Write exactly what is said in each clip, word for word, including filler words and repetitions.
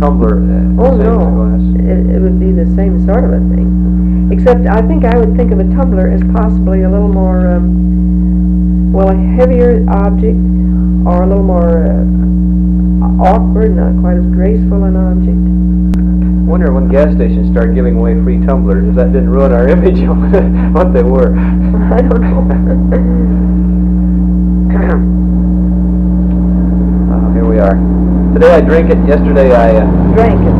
tumbler. Uh, Oh, same as a no. glass. It, it would be the same sort of a thing. Except I think I would think of a tumbler as possibly a little more, um, well, a heavier object, or a little more uh, awkward, not quite as graceful an object. I wonder when gas stations started giving away free tumblers if that didn't ruin our image of what they were. I don't know. Oh, here we are. Today I drink it. Yesterday I uh, Drank it.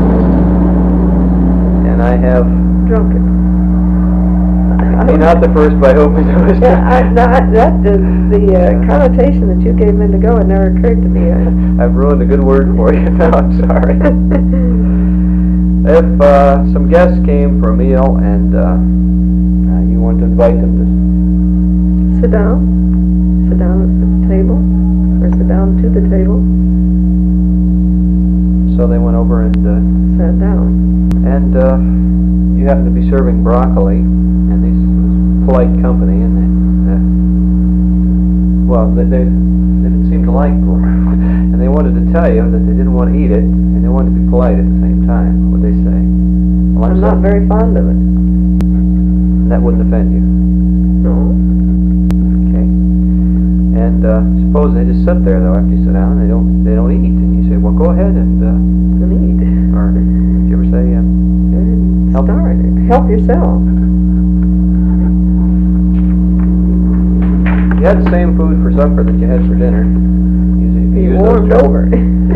and I have. Drunk it. You're not the first, but I hope it was. Yeah, I, that, that the, the uh, connotation that you gave a minute ago, it never occurred to me. I've ruined a good word for you. No, I'm sorry. If uh, some guests came for a meal and uh, uh, you want to invite them to Sit down. Sit down at the table, or sit down to the table. so they went over and uh, Sat down. and uh, you happen to be serving broccoli, and these polite company, and they, uh, well, they, they they didn't seem to like broccoli, and they wanted to tell you that they didn't want to eat it, and they wanted to be polite at the same time. What would they say? Well, I'm not sorry. very fond of it. That wouldn't offend you. No. Okay. And uh, suppose they just sit there though after you sit down, they don't they don't eat, and you say, well, go ahead and uh, Don't eat. or did you ever say, uh, help Start it. Help yourself. you had the same food for supper that you had for dinner? Usually, if you Be use those warmed terms. over.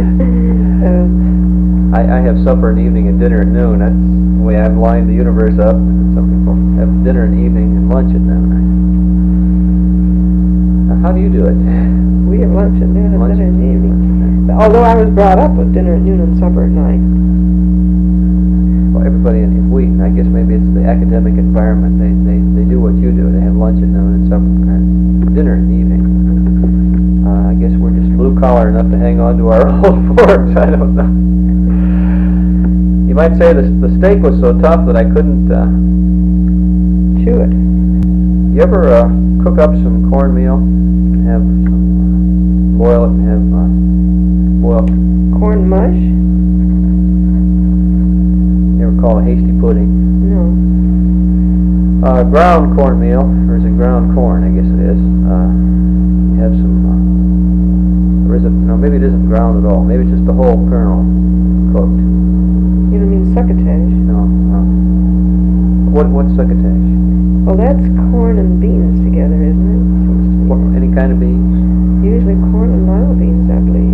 um, I, I have supper in the evening and dinner at noon. That's the way I've lined the universe up. Some people have dinner in the evening and lunch at noon. Now, how do you do it? we have lunch and dinner, Lunch. dinner in the evening. Although I was brought up with dinner at noon and supper at night. Well, everybody in, in Wheaton, I guess maybe it's the academic environment. They, they, they do what you do. They have lunch at noon and supper and dinner in the evening. Uh, I guess we're just blue collar enough to hang on to our old forms. I don't know. You might say the the steak was so tough that I couldn't. Uh, Chew it. you ever uh, cook up some cornmeal and have some, uh, boil it and have uh, boil? Corn mush? You ever call it hasty pudding? No. Uh, ground cornmeal, or is it ground corn? I guess it is. Uh, you have some, uh, or is it? No, maybe it isn't ground at all. Maybe it's just the whole kernel cooked. You don't mean succotash? No. no. What what's succotash? Well, that's corn and beans together, isn't it? Seems to me. What, any kind of beans? Usually corn and lima beans, I believe.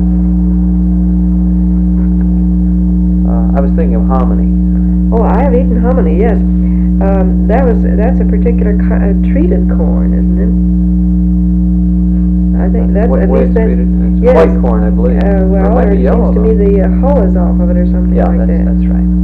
Uh, I was thinking of hominy. Oh, I have eaten hominy. Yes, um, that was that's a particular ki- uh, treated corn, isn't it? I think that's What at way least it's that's treated? It's yes. white corn, I believe. Uh, Or it well, might or be it yellow, seems to me though. the uh, hull is off of it or something Yeah, like that's that. that's right.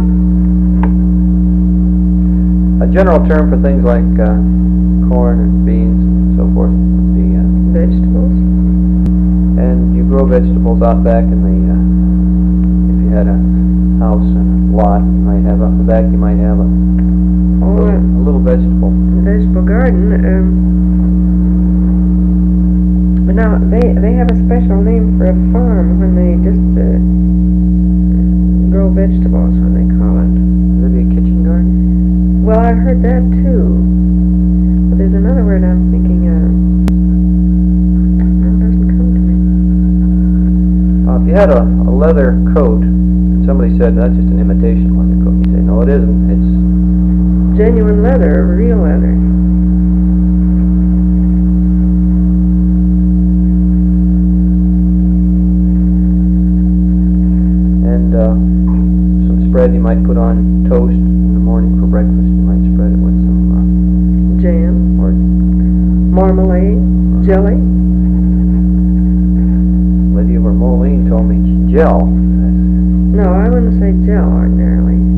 A general term for things like uh, corn and beans and so forth would be, uh, Vegetables. and you grow vegetables out back in the, uh, if you had a house and a lot, you might have out the back, you might have a, a, Oh, little, uh, a little vegetable. vegetable garden. Um, but now they they have a special name for a farm when they just uh, grow vegetables. What they call it? Would that be a kitchen garden? Well, I heard that too. But there's another word I'm thinking of. It doesn't come to me. Uh, if you had a, a leather coat, and somebody said that's just an imitation leather coat, you say, no, it isn't. It's Genuine leather, real leather. and uh, some spread you might put on toast in the morning for breakfast. You might spread it with some Jam, uh, or marmalade, jelly. Lydia Vermoline told me gel. No, I wouldn't say gel ordinarily.